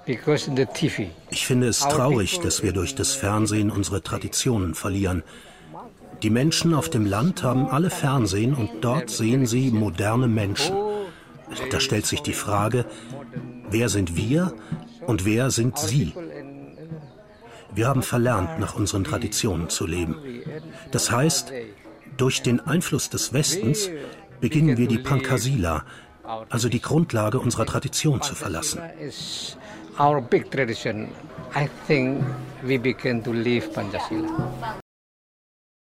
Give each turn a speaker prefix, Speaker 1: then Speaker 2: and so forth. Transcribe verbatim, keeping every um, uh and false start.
Speaker 1: Ich finde es traurig, dass wir durch das Fernsehen unsere Traditionen verlieren. Die Menschen auf dem Land haben alle Fernsehen und dort sehen sie moderne Menschen. Da stellt sich die Frage, wer sind wir und wer sind sie? Wir haben verlernt, nach unseren Traditionen zu leben. Das heißt, durch den Einfluss des Westens beginnen wir die Pankasila, also die Grundlage unserer Tradition, zu verlassen.
Speaker 2: Our big tradition. I think we begin to leave Pancasila.